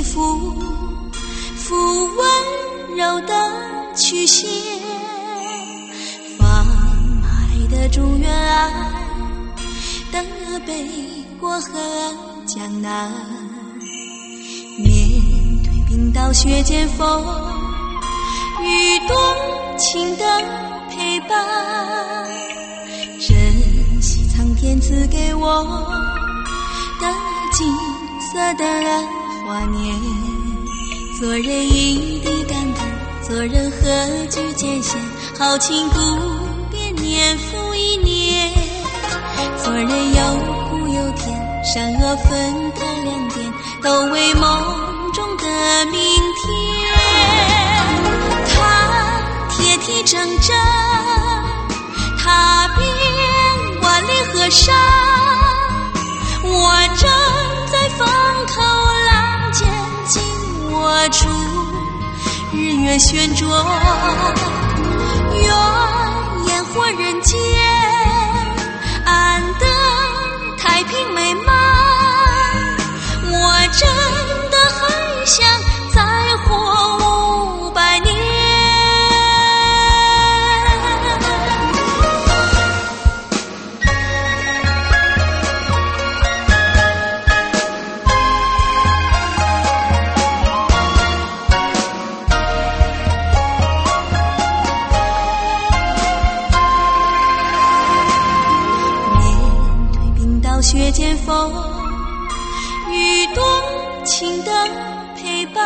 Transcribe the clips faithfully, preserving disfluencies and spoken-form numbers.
抚抚温柔的曲线，放开的祝愿爱的北国和江南，面对冰刀雪剑风雨多情的陪伴，珍惜苍天赐给我的金色的华年，做人一滴感叹，做人何惧艰险，豪情不变，年复一年，做人有苦有甜，善恶分开两边，都为梦中的明天。他铁蹄铮铮，踏遍万里河山，我正在风口浪尖紧握住日月旋转，愿烟火人间安得太平美满，我真的很想再活五百年。雪剑风雨多情的陪伴，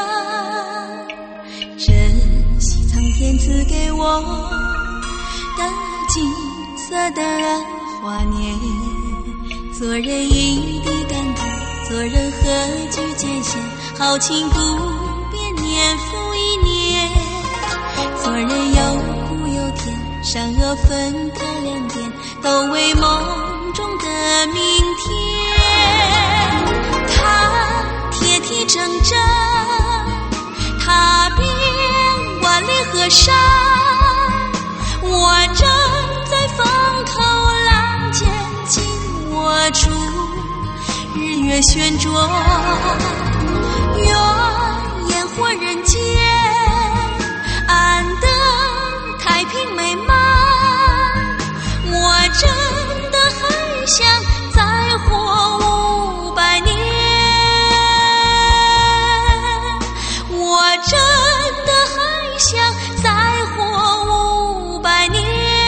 珍惜苍天赐给我的金色的华年，做人一滴感叹，做人何惧艰险，豪情不变，年复一年，做人有苦有甜，善恶分开两边，都为梦中的明天。他铁蹄铮铮，踏遍万里河山，我正在风口浪尖紧握住日月旋转，愿烟火人间安得太平美满，我真的很想再活五百年，我真的很想再活五百年。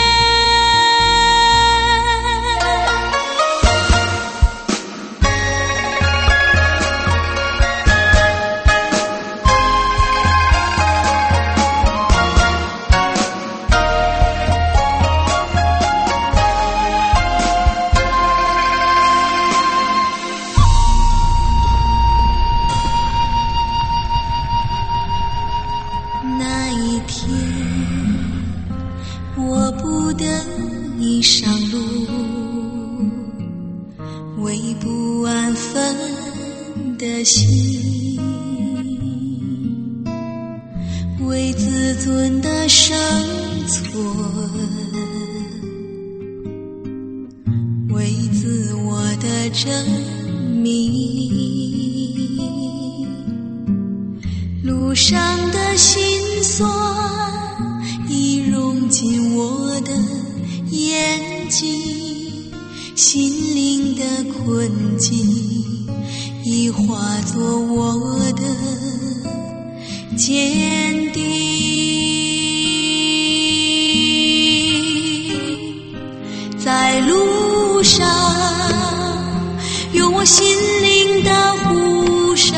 那一天我不得已上路，为不安分的心，为自尊的生存，为自我的证明，路上的辛酸已融进我的眼睛，心灵的困境已化作我的坚定，在路上有我心灵的呼声，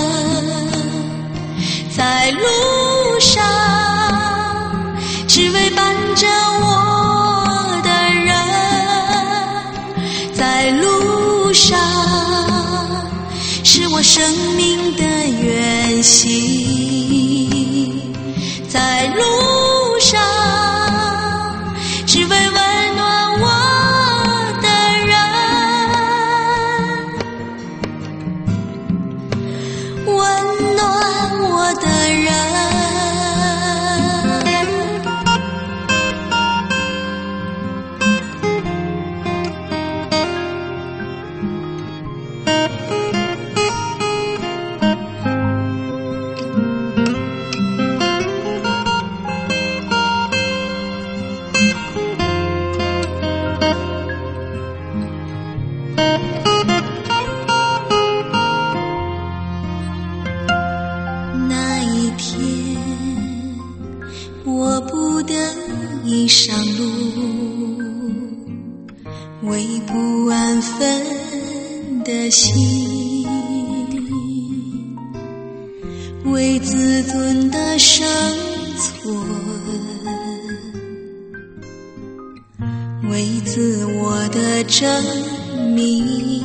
在路上只为伴着我的人，在路上是我生命的原型，在路上只为温暖我的人，温暖我的人。 上路，为不安分的心，为自尊的生存，为自我的证明。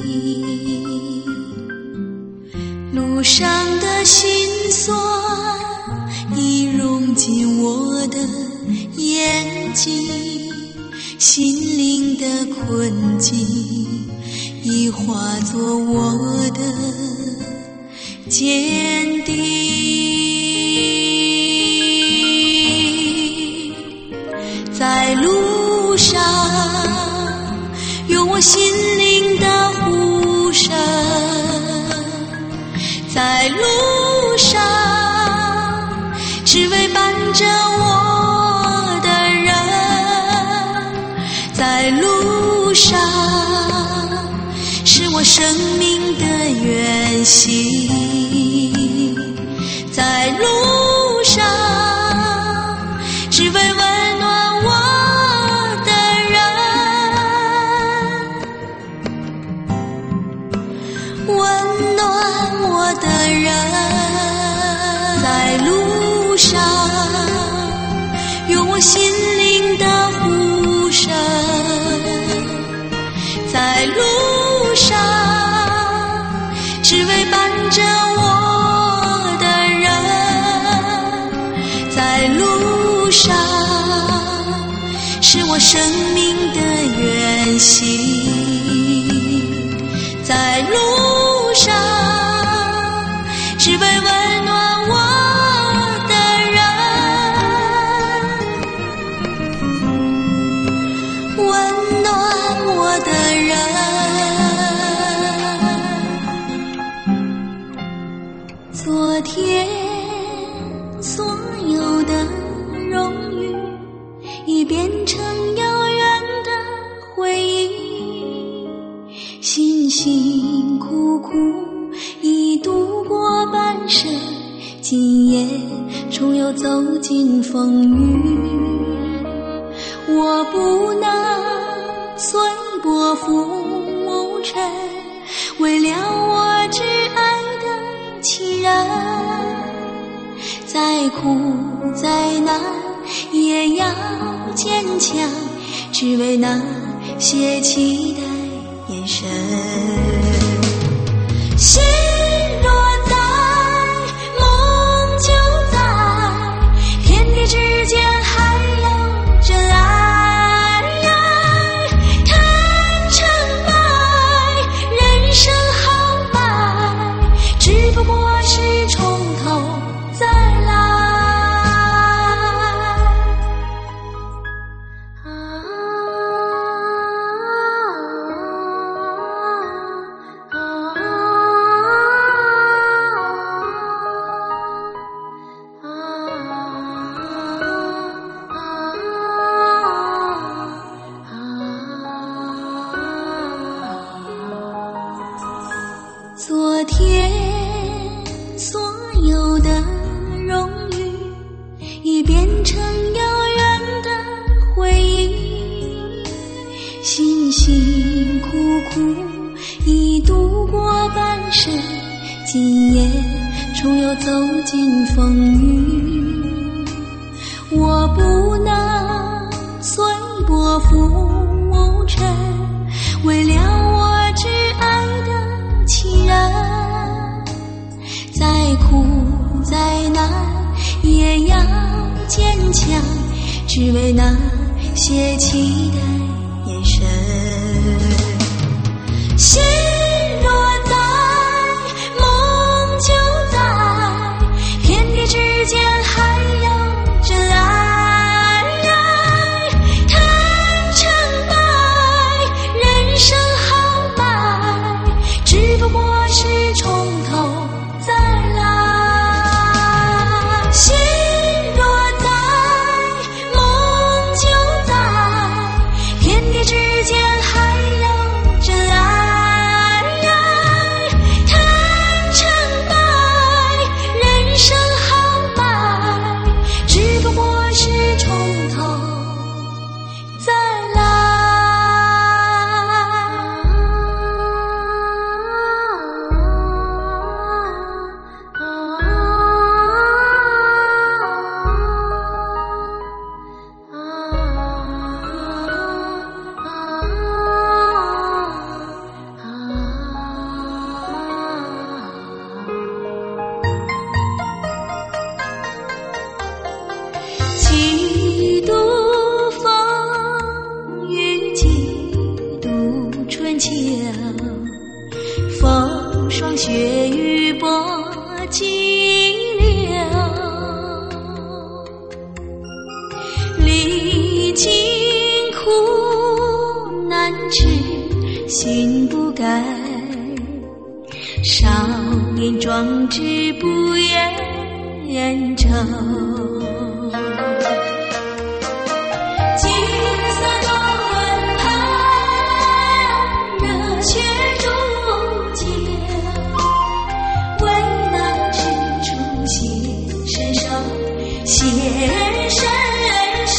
路上的辛酸已融进我的眼睛，心灵的困境已化作我的坚定。在路上有我心灵的呼声，在路上只为伴着我的人，在路上是我生命的原型，在路上只为温暖我的人，温暖我的人。在路上有我心灵的呼声，在路上只为伴着我的人，在路上是我生命的原型，在路上只为温暖我的人，温暖我的人。昨天所有的荣誉已变成遥远的回忆，辛辛苦苦已度过半生，今夜终又走进风雨。我不能随波浮沉，为了我挚爱的亲人，再苦再难也要坚强，只为那些期待眼神。心若在，梦就在，天地之间还有真爱。谈成败，人生好歹，只不过是从头再来。昨天所有的荣誉已变成遥远的回忆，辛辛苦苦已度过半生，今夜终又走进风雨。我不能随波浮沉，为了我挚爱的亲人，再苦再难也要坚强，只为那些期待眼神。心若在，梦就在，天地之间还有真爱。谈成败，人生好歹，只不过是从头再来。心若在，梦就在，天地之间还有真爱。 言愁。金色轮盘，热血铸就，为那之处献身手，献身手，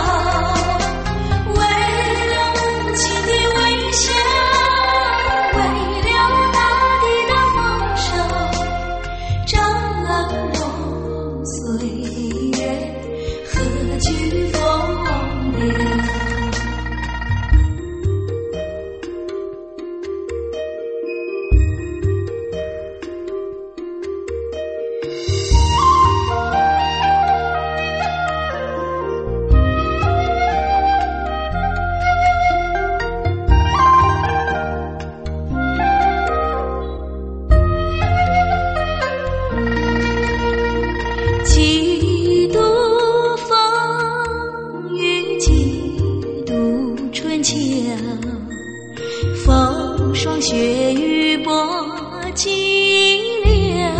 为了母亲的微笑，为了大地的丰收，张荣岁月何惧风流。几度风雨，几度春秋，风霜雪雨搏激流，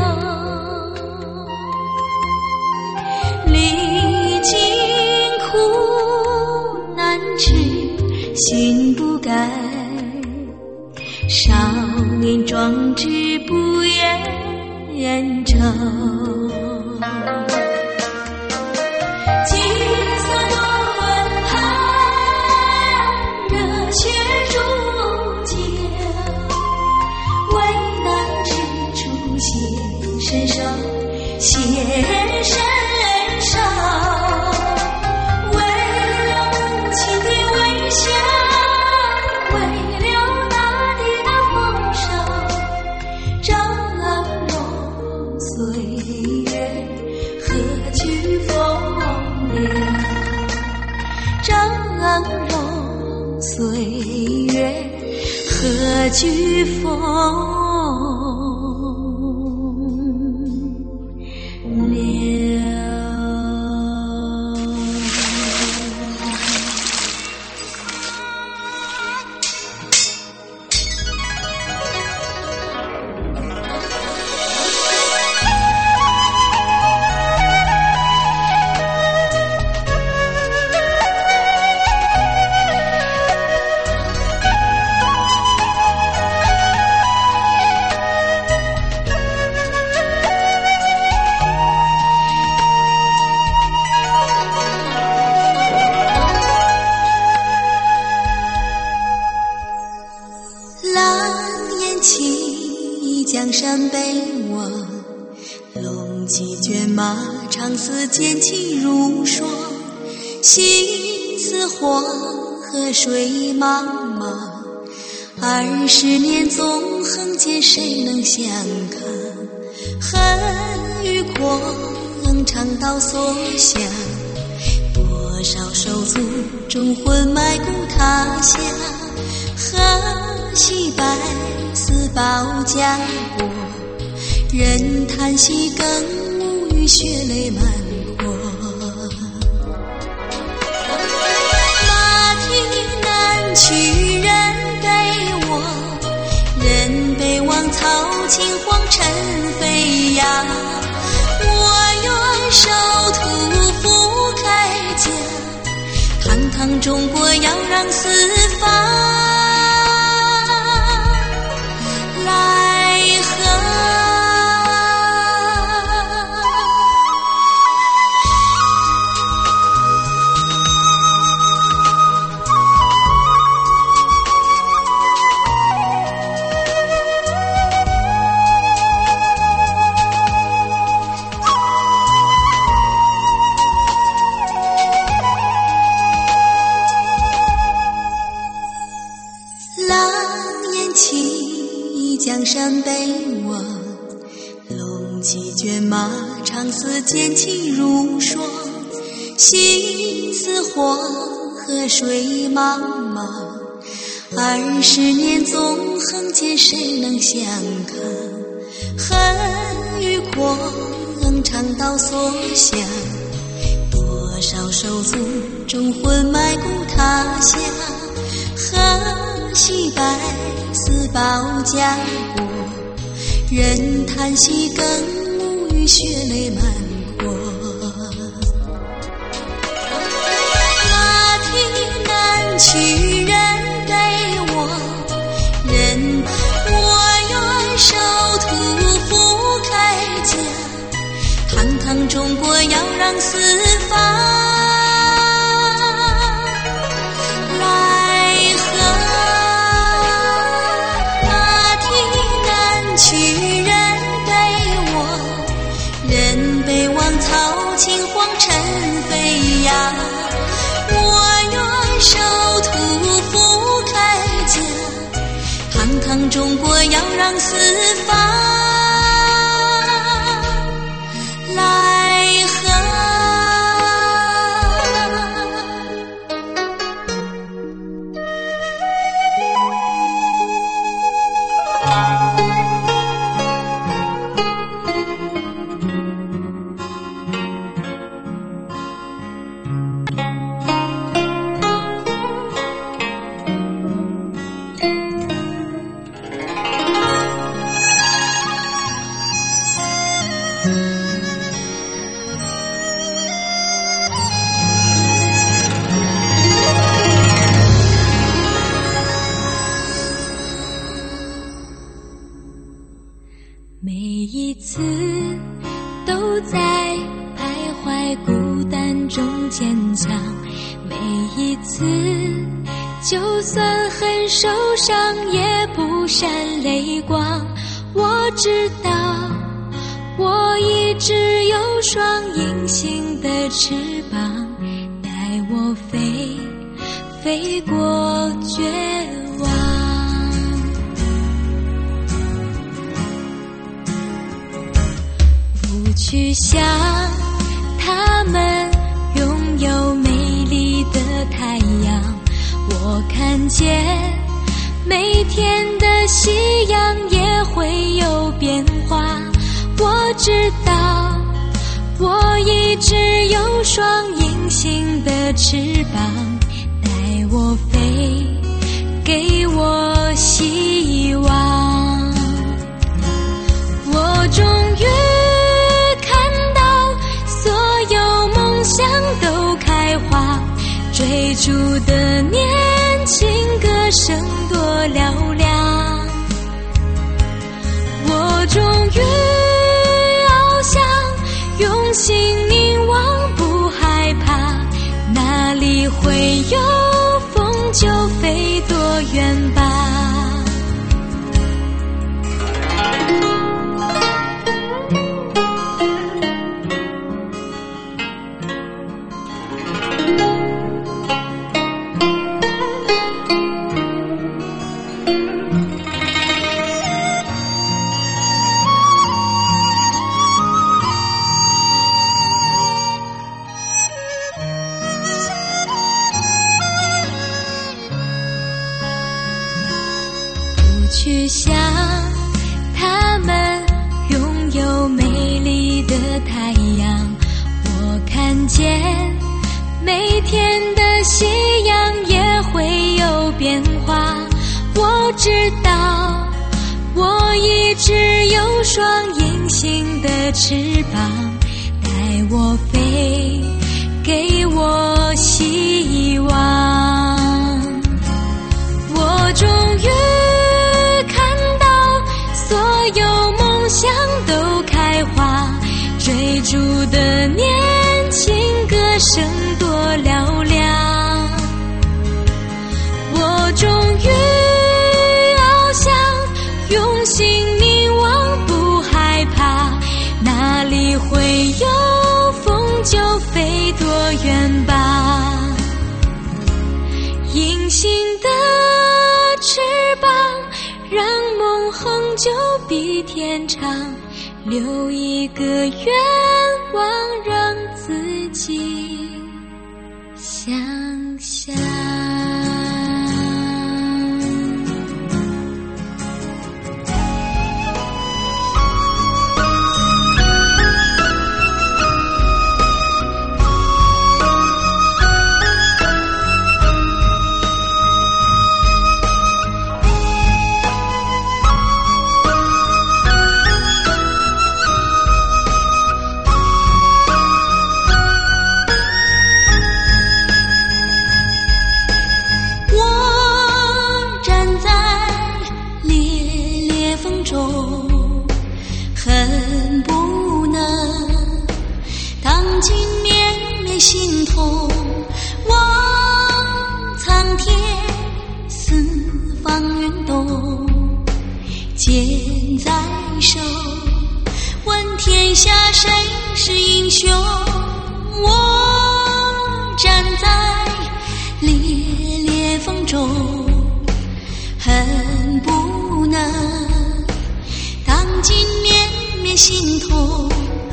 历经苦难迟，心不改，少年壮志不言愁。金色轮盘，热血铸就，为那之处献身手，献身手，为了母亲的微笑，为了大地的丰收，张荣岁月何惧风流，张荣岁月何惧风流。江山北望，龙骑卷马，长嘶剑气如霜。心似黄河水茫茫，二十年纵横间，谁能相抗？恨与狂，尝到所向，多少手足忠魂埋骨他乡。何惜百死保家国，任叹息更无语，血泪满坡。马蹄难驱人悲我，人悲望草青黄尘飞扬。我愿守土覆铠甲，堂堂中国要让四方江山北望，龙骑卷马，长嘶剑气如霜。心似黄河水茫茫，二十年纵横间，谁能相抗？恨与狂，尝到所向，多少手足忠魂埋骨他乡。何惜百死保家国，任叹息更无语， 血泪满眶。马蹄难取人悲我人，我愿守土覆铠甲，堂堂中国要让四方曹秦皇尘飞扬，我愿守土覆铠甲，堂堂中国要让四方来和。每一次都在徘徊孤单中坚强，每一次就算很受伤也不闪泪光。我知道我一直有双隐形的翅膀，带我飞飞过绝望。去想他们拥有美丽的太阳，我看见每天的夕阳也会有变化。我知道我一直有双隐形的翅膀，带我飞，给我希望。我终于都开花，追逐的年轻歌声多嘹亮。我终于翱翔，用心凝望，不害怕，哪里会有风就飞多远吧。去想他们拥有美丽的太阳，我看见每天的夕阳也会有变化。我知道我一直有双隐形的翅膀，带我飞，给我希望。我终于梦想都开花，追逐的年轻歌声多嘹亮。我终于翱翔，用心凝望，不害怕，哪里会有风就飞多远吧。隐形的翅膀让梦恒久比天长，留一个愿望让自己想象。 下谁是英雄？我站在烈烈风中，恨不能荡尽绵绵心痛。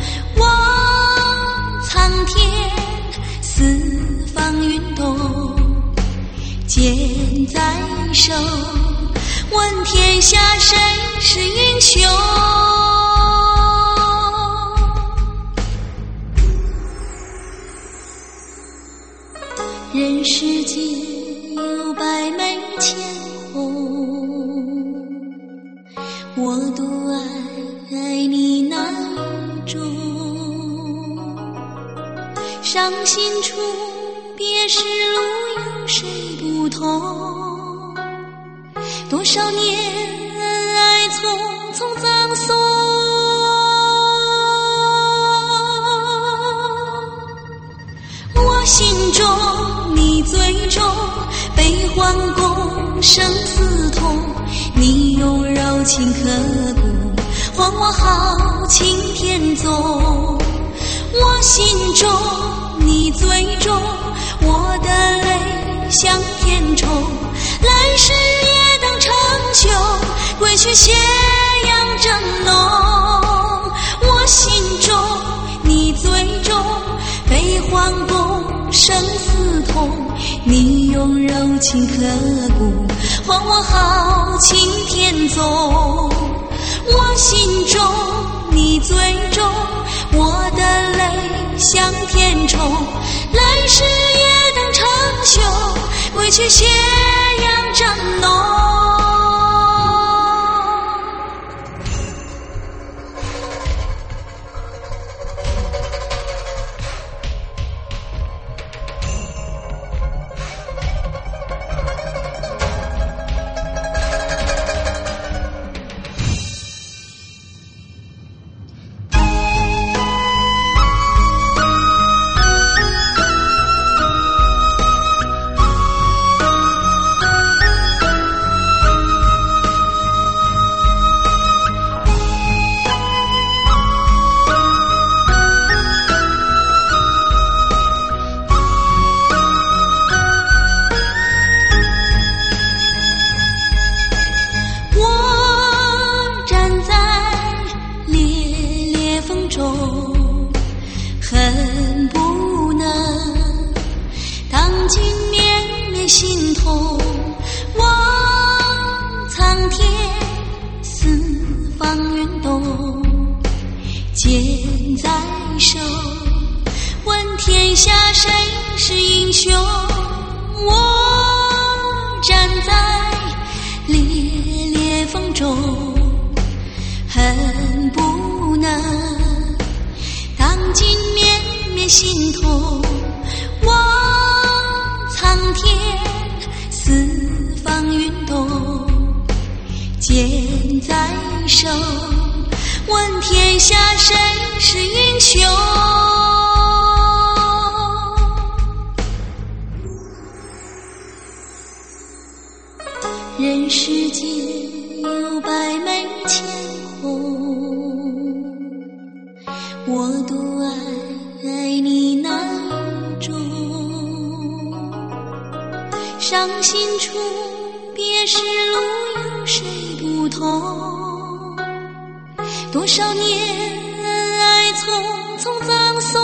望苍天，四方云动，剑在手，问天下谁是英雄？人世间有百媚千红，我独爱爱你那一种。伤心处，别时路有谁不同？多少年恩爱匆匆葬送。我心中你最重，悲欢共，生死痛。你用柔情刻骨，还我豪情天纵。我心中你最重，我的泪向天冲。来世也当成就，归去斜阳正浓。我心中你最重，悲欢共，生死痛。你用柔情刻骨，还我豪情天纵。我心中你最重，我的泪向天冲。来世也当成就，归去斜阳正浓。恨不能荡尽绵绵心痛。望苍天，四方云动，剑在手，问天下谁是英雄？我站在烈烈风中，恨不能荡尽绵绵心痛。望苍天，四方云动，剑在手，问天下谁是英雄？人世间有百媚千红，我独爱爱你那一种。伤心处，别时路有谁不同？多少年恩爱匆匆葬送。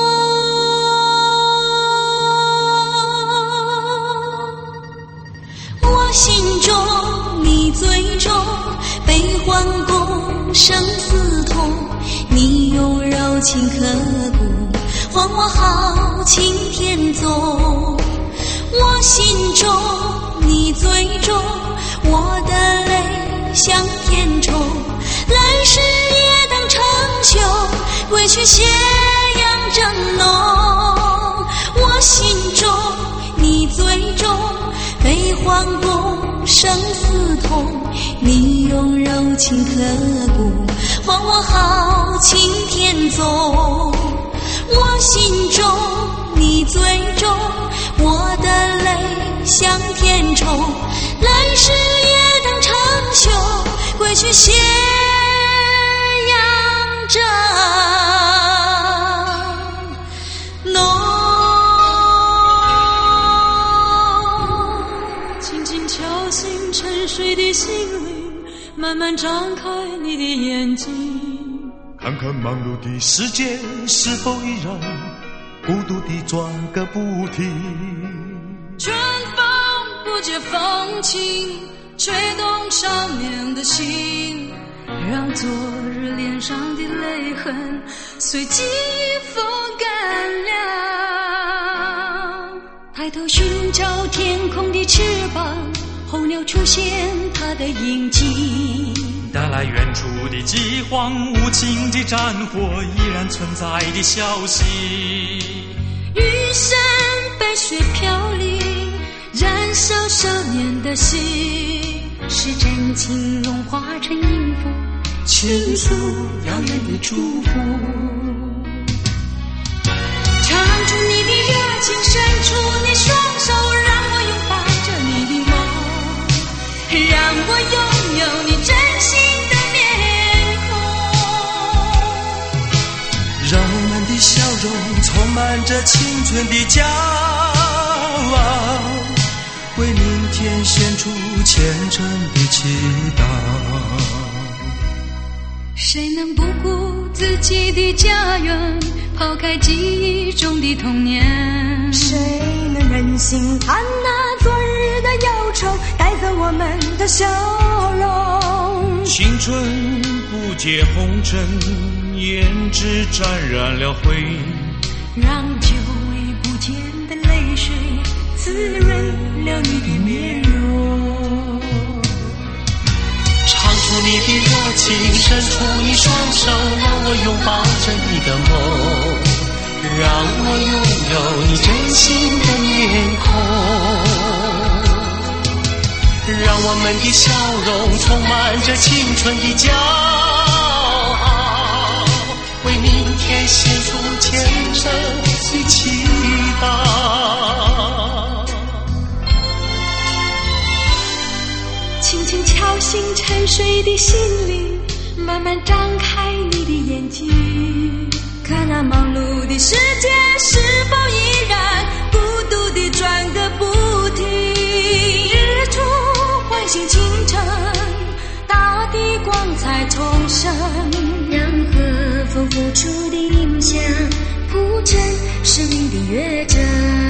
我心中你最重，悲欢共，生死痛。你用柔情刻骨，还我豪情天纵。我心中你最重，我的泪向天冲。来世也当成就，归去斜阳正浓。我心中你最重，悲欢共，生死痛。你用柔情刻骨，还我豪情天纵。我心中你最重，我的泪向天冲。来世也当成就，归去斜阳正慢慢张开你的眼睛， 看看忙碌的世界是否依然孤独地转个不停。 春风不解风情，吹动少年的心，让昨日脸上的泪痕随季风干了。抬头寻找天空的翅膀，候鸟出现它的影迹， 带来远处的饥荒，无情的战火依然存在的消息。 玉山白雪飘零，燃烧少年的心，是真情融化成音符，倾诉遥远的祝福。唱出你的热情，伸出你双手，让我拥抱着你的梦，让我拥有你真心的面孔， 让我们的笑容充满着青春的骄傲，为明天献出虔诚的祈祷。 谁能不顾自己的家园，抛开记忆中的童年？ 谁能忍心看那昨日的忧愁带走我们的笑容？ 青春不解红尘，胭脂沾染了灰， 让久违不见的泪水滋润了你的面容。 唱出你的热情，伸出你双手，让我拥抱着你的梦，让我拥有你真心的面孔，让我们的笑容充满着青春的骄傲，为明天献出虔诚的祈祷。 轻轻敲醒沉睡的心灵，慢慢张开你的眼睛，看那忙碌的世界是否依然孤独地转个不停。日出唤醒清晨，大地光彩重生， 让和风付出的影响铺成生命的乐章。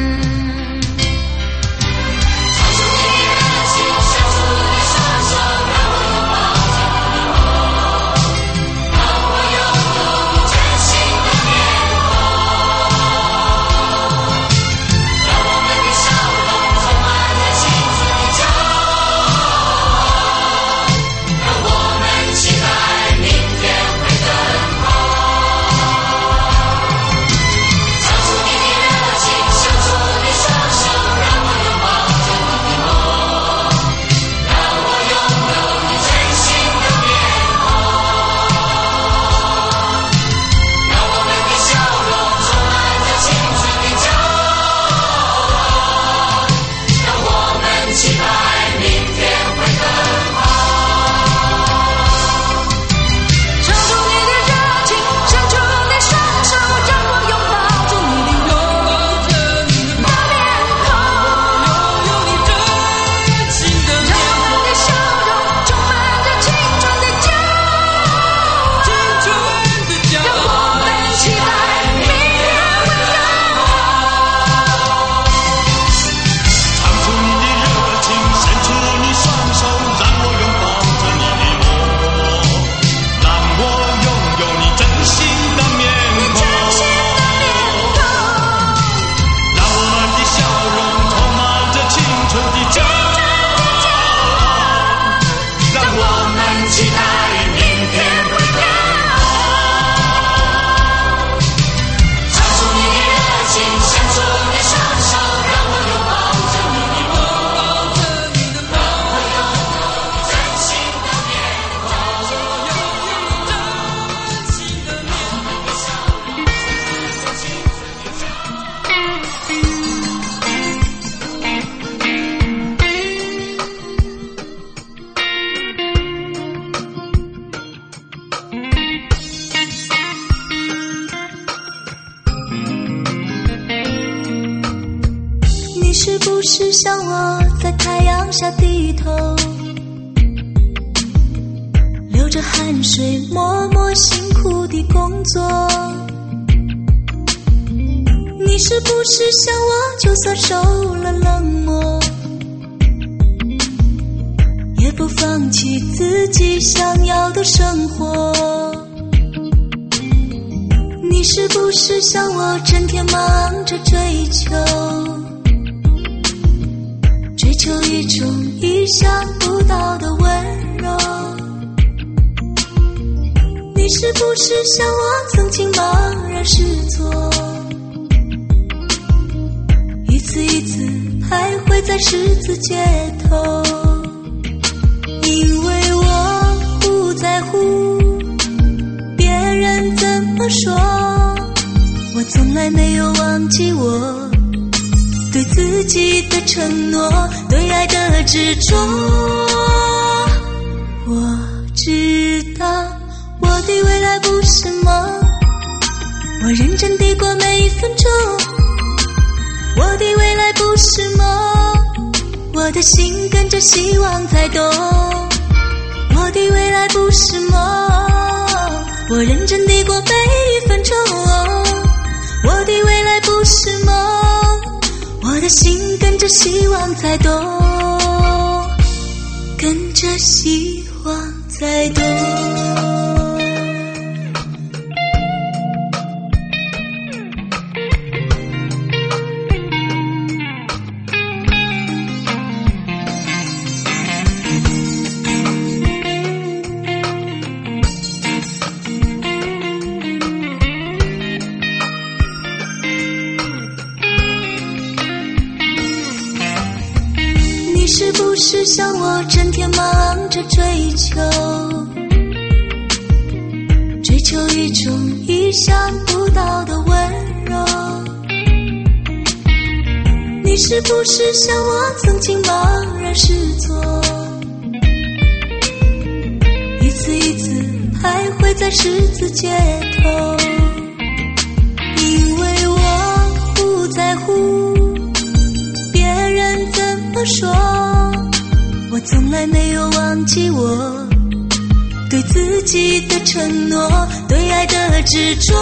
你是不是像我在太阳下低头， 着汗水默默辛苦地工作。你是不是想我就算受了冷漠，也不放弃自己想要的生活？你是不是想我整天忙着追求，追求一种意想不到的温柔？你是不是像我曾经茫然失措，一次一次徘徊在十字街头？因为我不在乎别人怎么说，我从来没有忘记我对自己的承诺，对爱的执着。我知道我的未来不是梦，我认真地过每一分钟。我的未来不是梦，我的心跟着希望在动。我的未来不是梦，我认真地过每一分钟。我的未来不是梦，我的心跟着希望在动，跟着希望在动。你是不是像我整天忙着追求，追求一种意想不到的温柔？你是不是像我曾经茫然失措，一次一次徘徊在十字街头？因为我不在乎别人怎么说，我从来没有忘记我对自己的承诺，对爱的执着。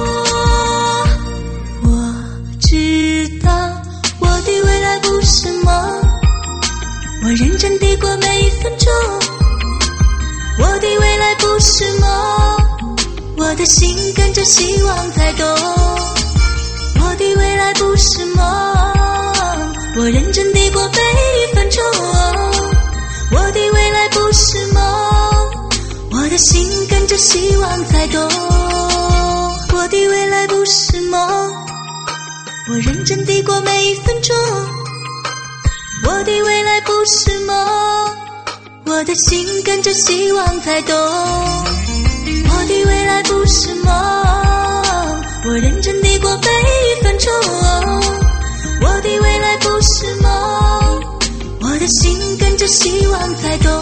我知道我的未来不是梦，我认真地过每一分钟。我的未来不是梦，我的心跟着希望在动。我的未来不是梦，我认真地过每一分钟。我的未来不是梦，我的心跟着希望在动。我的未来不是梦，我认真地过每一分钟。我的未来不是梦，我的心跟着希望在动。我的未来不是梦，我认真地过每一分钟。我的未来不是梦，我的心跟着希望在动，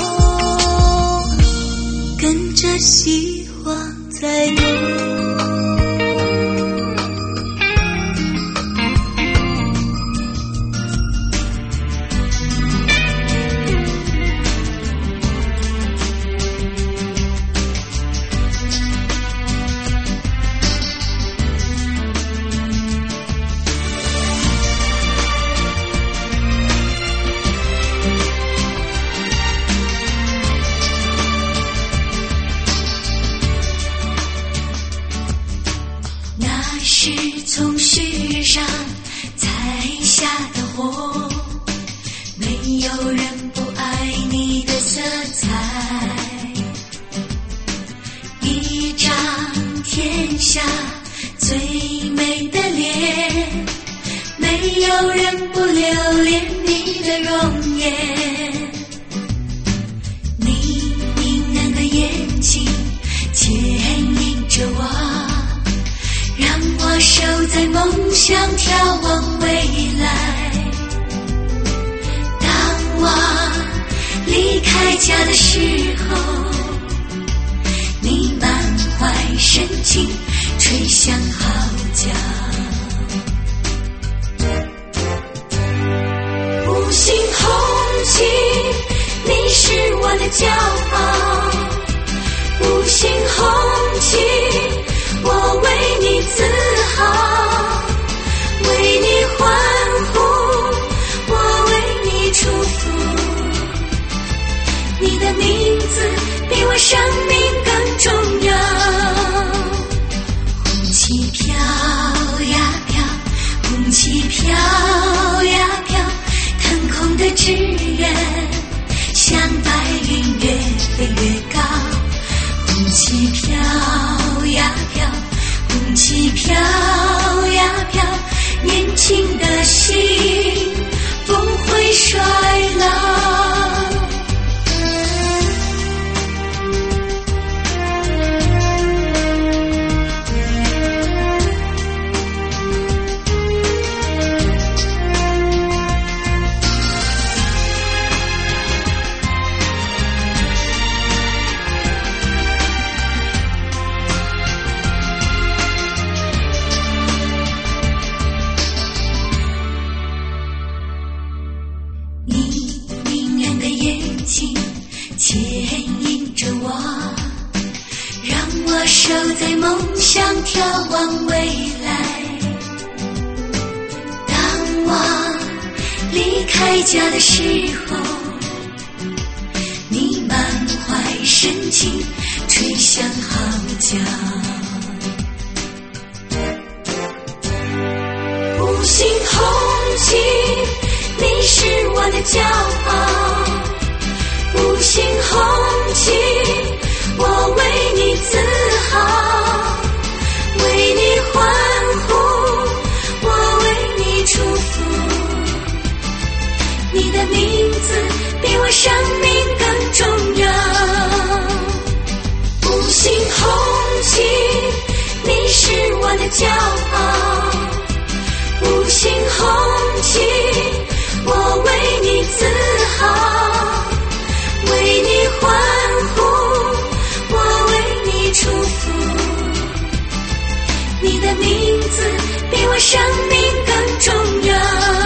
跟着希望在动。 是从世上采下的火，没有人不爱你的色彩。一张天下最美的脸，没有人不留恋你的容颜。你明亮的眼睛牵引着我，让我守在梦想，眺望未来。当我离开家的时候，你满怀深情吹响号角。五星红旗，你是我的骄傲。 星红旗，我为你自豪，为你欢呼，我为你祝福。你的名字比我生命更重要。红旗飘呀飘，红旗飘呀飘，腾空的志愿像白云越飞越高。红旗飘呀飘，红旗飘呀飘，年轻的心不会衰老。牵引着我，让我守在梦想，眺望未来。当我离开家的时候，你满怀深情吹响号角。五星红旗，你是我的骄傲。五星红旗，我为你自豪，为你欢呼，我为你祝福。你的名字比我生命更重要。五星红旗，你是我的骄傲。五星红旗，我为你自豪，为你欢呼，我为你祝福。你的名字比我生命更重要。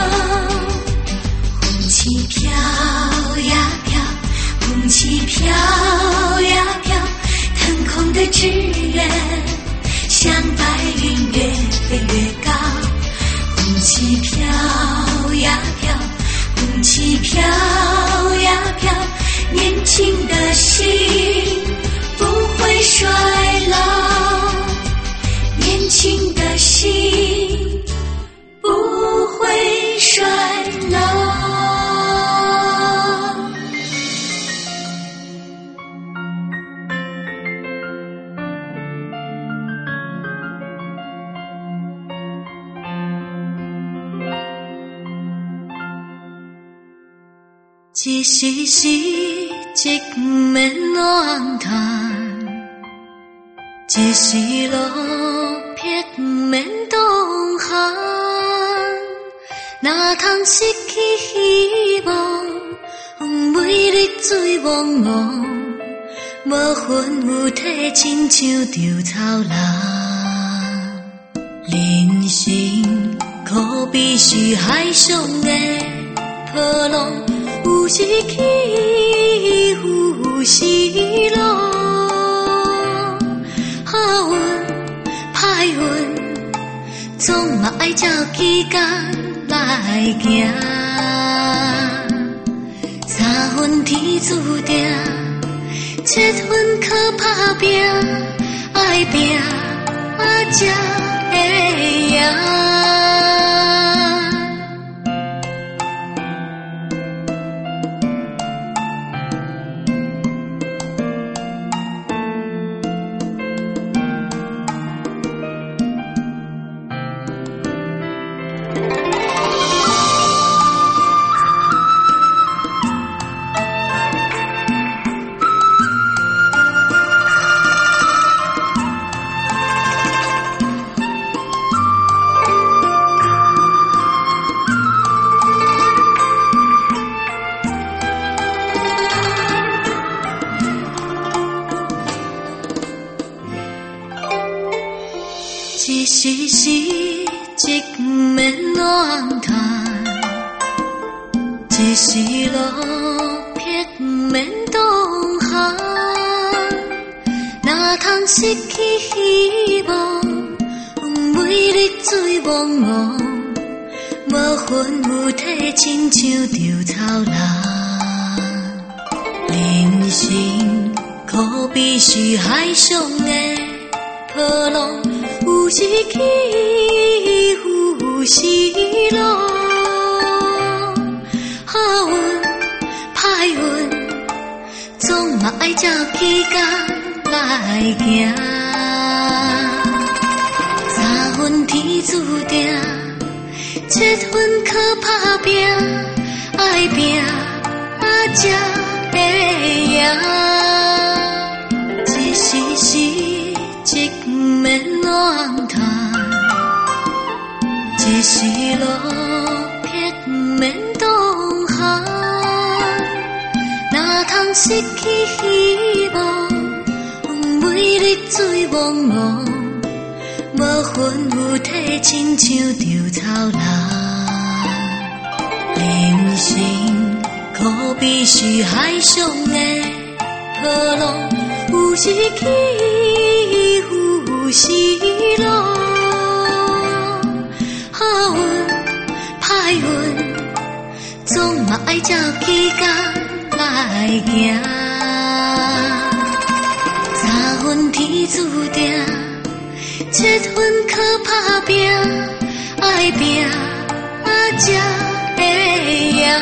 红旗飘呀飘，红旗飘呀飘，腾空的志愿像白云越飞越高。红旗飘呀飘，红旗飘呀飘，年轻的心不会衰老，年轻的心不会衰老。一时时即不免乱叹，一时落魄不免动寒。哪通失去希望，每日醉茫茫，无魂有体，亲像稻草人。人生可比是海上的波浪，有时起，有时落，好运歹运，总嘛爱照期间来行。三分天注定，七分靠打拼，爱拼才会赢。一时时即不免乱叹，一时落魄不免动寒。哪通失去希望，每日醉茫茫，无魂有体，亲像稻草人。人生可比是海上的波浪，有时起，有时落。好运歹运，总嘛爱照起工来行。三分天注定，七分靠打拼，爱拼才会赢。一时时，一不免乱谈；一时路，撇不免东行。哪通失去希望？每日醉茫茫，无魂有体，亲像稻草人。人生可比是海上的波浪，有时起，有时落。好运歹运，总嘛爱照起工来行。三分天注定，七分靠打拼，爱拼才会赢。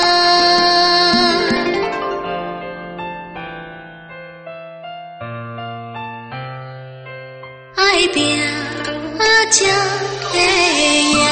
爱拼才会赢。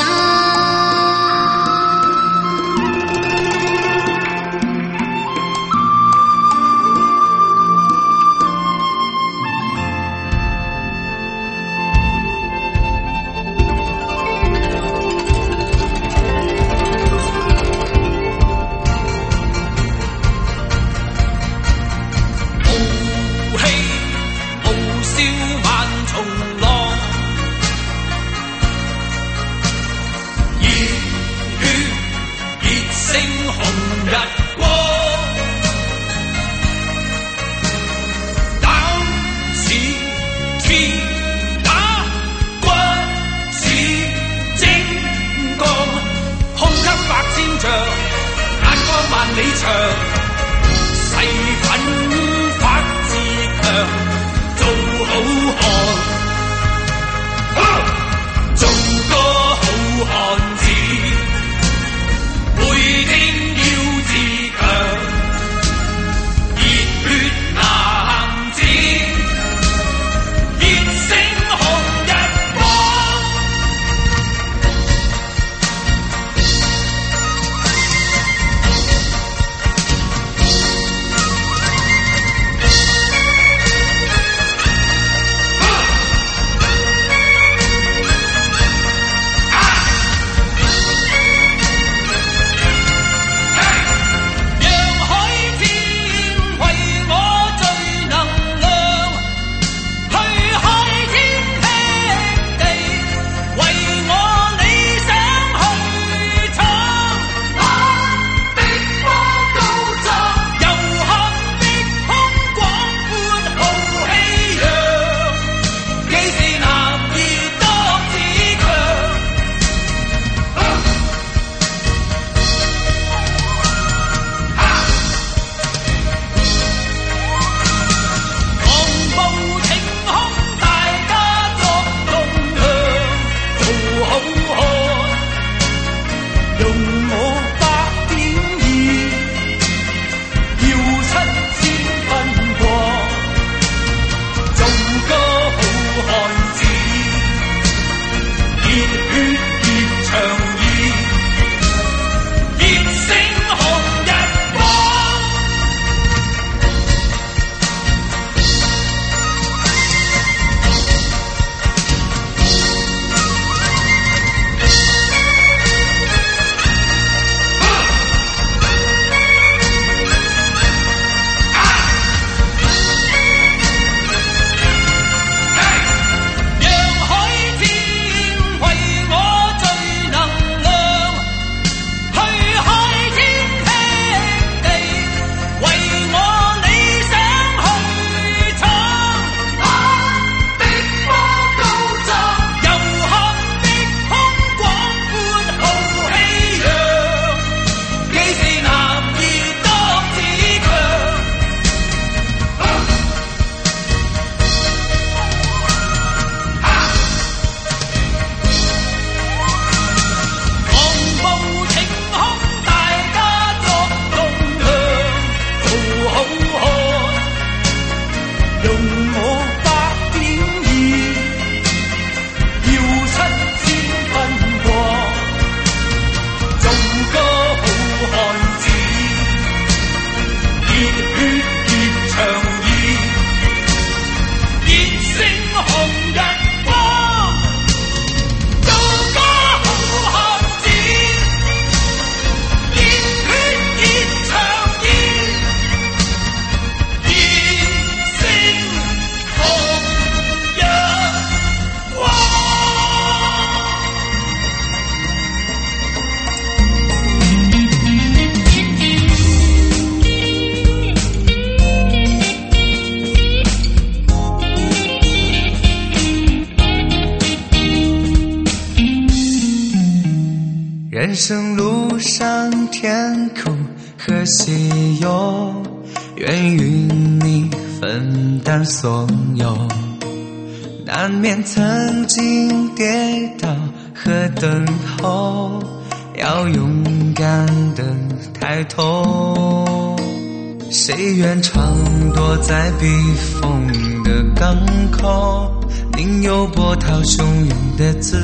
人生路上甜苦和喜忧，愿与你分担所有，难免曾经跌倒和等候，要勇敢地抬头。谁愿常躲在避风的港口，宁有波涛汹涌的自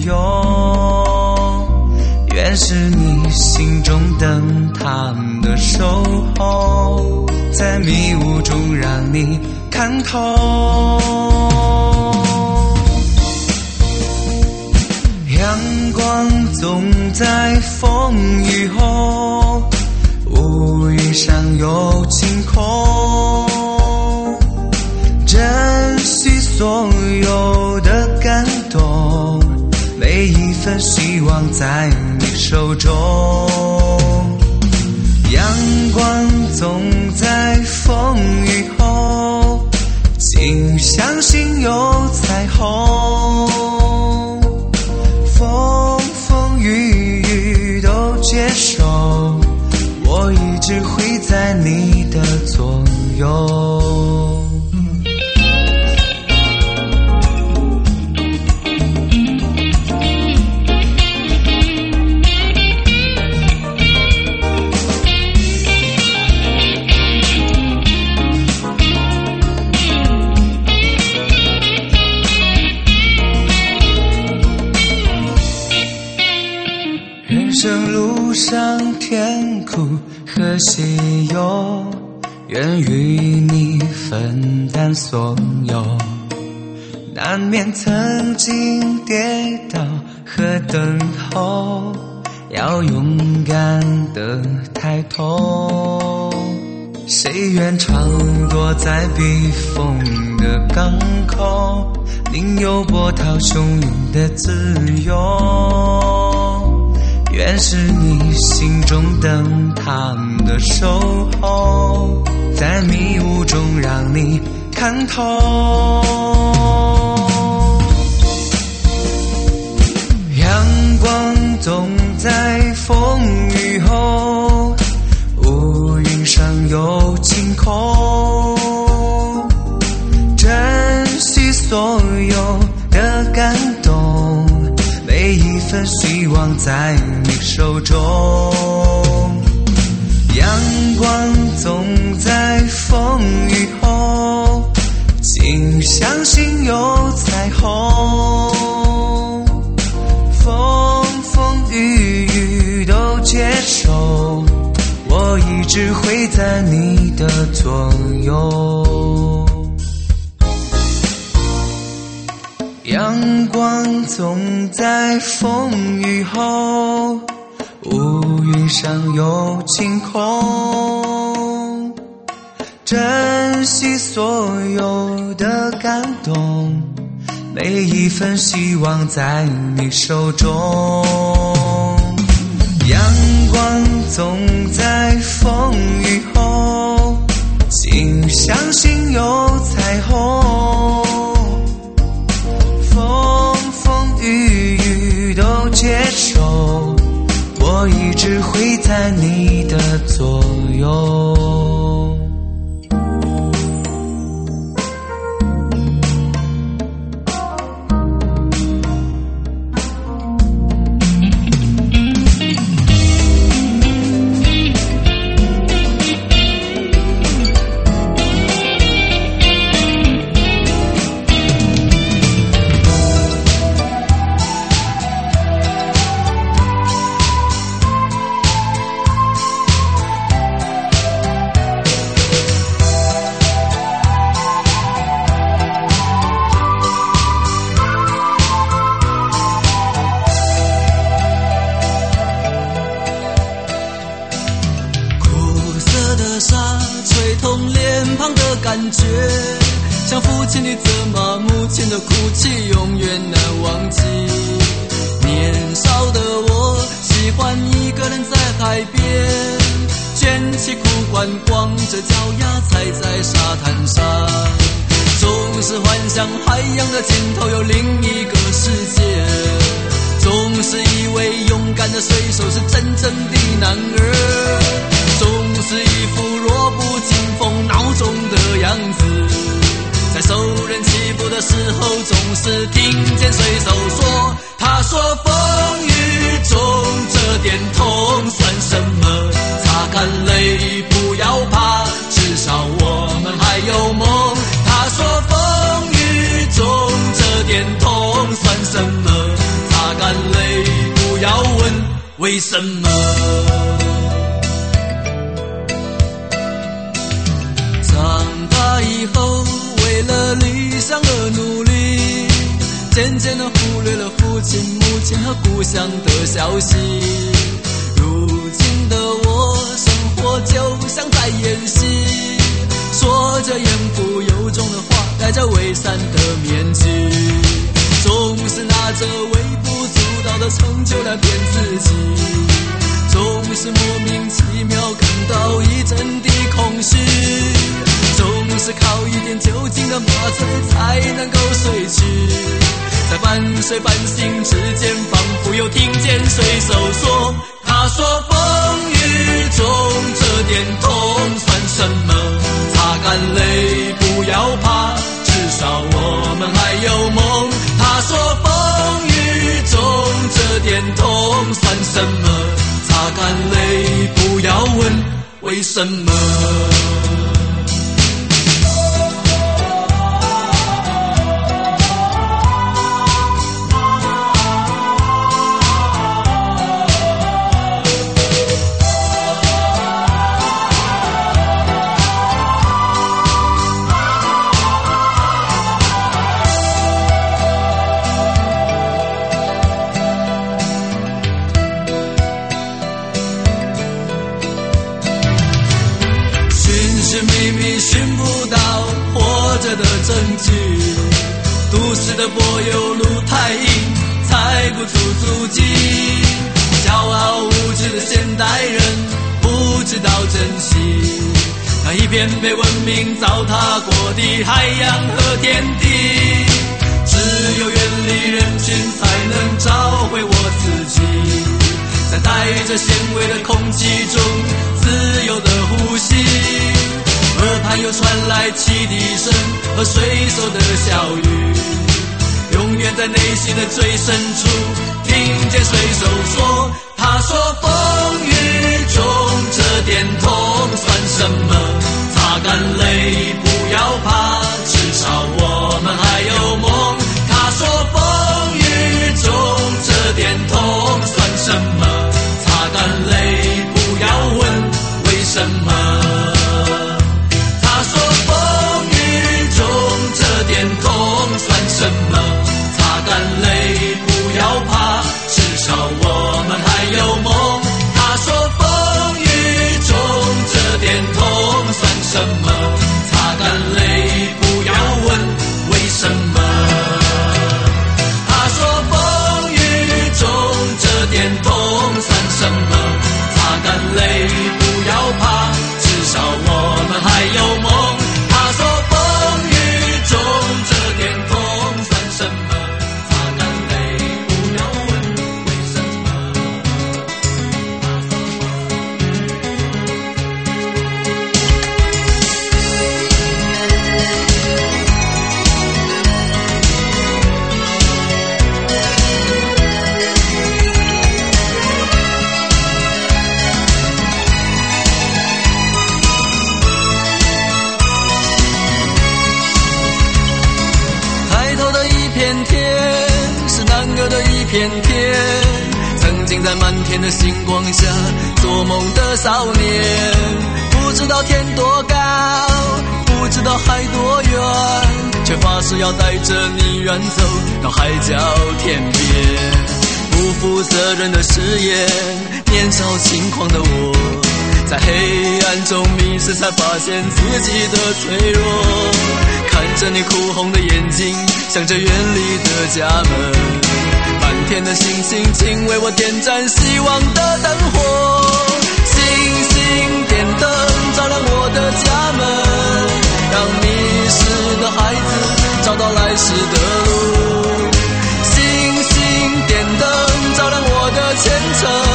由。愿是你心中灯塔的守候，在迷雾中让你看透。阳光总在风雨后，乌云上有晴空，珍惜所有的感动，每一份希望在你手中。阳光总在风雨后，请相信有彩虹，风风雨雨都接受，我一直会在你的左右。人生路上甜苦和喜忧，愿与你分担所有，难免曾经跌倒和等候，要勇敢地抬头。谁愿常躲在避风的港口，宁有波涛汹涌的自由。愿是你心中灯塔的守候，在迷雾中让你看透。阳光总在风雨后，乌云上有晴空，珍惜所有的感动，每一份希望在你手中。阳光总在风雨后，请相信有彩虹，风风雨雨都接受，我一直会在你的左右。阳光总在风雨后，乌云上有晴空，珍惜所有的感动，每一份希望在你手中。阳光总在风雨后，请相信有彩虹，风风雨雨都接受，我一直会在你的左右。 感觉像父亲的责骂，母亲的哭泣，永远难忘记。年少的我喜欢一个人在海边，卷起裤管，光着脚丫踩在沙滩上，总是幻想海洋的尽头有另一个世界，总是以为勇敢然的水手是真正的男儿，总是一副弱不禁风孬种的样子，在受人欺负的时候总是听见水手说，他说风雨中这点痛算什么，擦干泪不要怕，至少我们还有梦。他说风雨中这点痛算什么，擦干泪不要问为什么。长大以后为了理想而努力，渐渐地忽略了父亲母亲和故乡的消息。如今的我生活就像在演戏，说着言不由衷的话，戴着伪善的面具，总是拿着微不足道的成就来骗自己，总是莫名其妙感到一阵的空虚，总是靠一点酒精的麻醉才能够睡去，在半睡半醒之间，仿佛又听见水手说，他说风雨中这点痛算什么，擦干泪不要怕，至少我们还有梦。他说风雨中这点痛算什么，擦干泪不要问为什么。寻不到活着的证据，都市的柏油路太硬，踩不出足迹，骄傲无知的现代人不知道珍惜那一片被文明糟蹋过的海洋和天地，只有远离人群才能找回我自己，在带着咸味的空气中自由的呼吸，耳畔又传来汽笛声和水手的笑语，永远在内心的最深处听见水手说，他说风雨中这点痛算什么，擦干泪不要怕，至少我们还有梦。他说风雨中这点痛算什么，擦干泪不要问为什么。他说风雨中这点痛算什么，擦干泪不要怕，至少我们还有梦。他说风雨中这点痛算什么，擦干泪不要问为什么。他说风雨中这点痛算什么，擦干泪不要怕，至少我们还有梦。他说风雨中这点痛算什么，擦干泪不要问为什么。抬头的一片天是南哥的一片天，曾经在满天的星光下做梦的少年，不知道天多高，不知道海多远，却发誓要带着你远走到海角天边。不负责任的誓言，年少轻狂的我在黑暗中迷失，才发现自己的脆弱。看着你哭红的眼睛，想着远离的家门，满天的星星，请为我点燃希望的灯火。星星点灯，照亮我的家门，让迷失的孩子找到来时的路。星星点灯，照亮我的前程，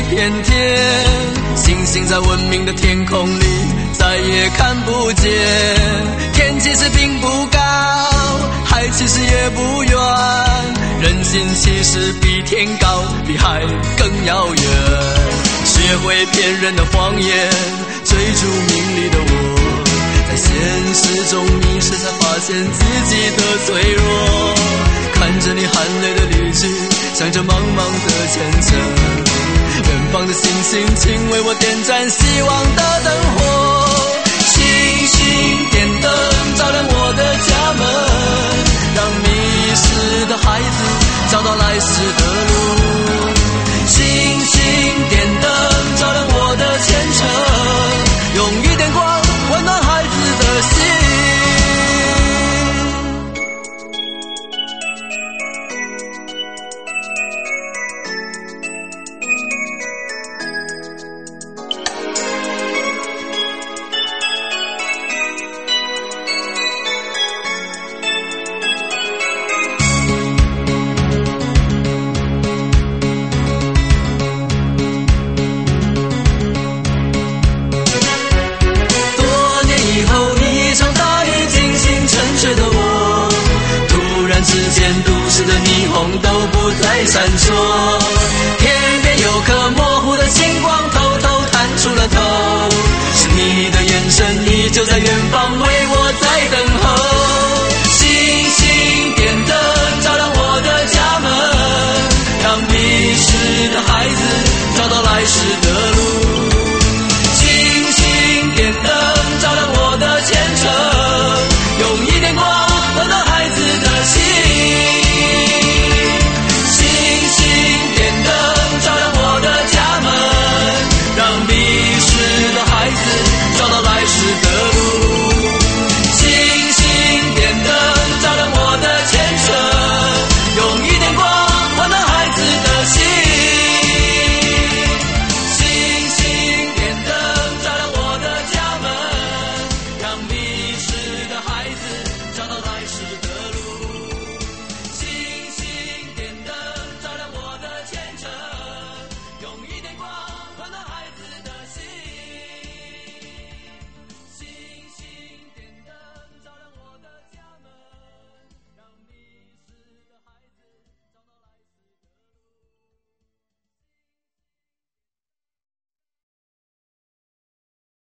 片天，星星在文明的天空里再也看不见。天其实并不高，海其实也不远，人心其实比天高，比海更遥远。学会骗人的谎言，追逐名利的我，在现实中迷失，才发现自己的脆弱。看着你含泪的离去，想着茫茫的前程，远方的星星，请为我点燃希望的灯火。星星点灯照亮我的家门，让迷失的孩子找到来时的路。星星点灯照亮我的前程，用一点光温暖孩子的心。都不再闪烁，天边有颗模糊的星光偷偷探出了头，是你的眼神依旧在远方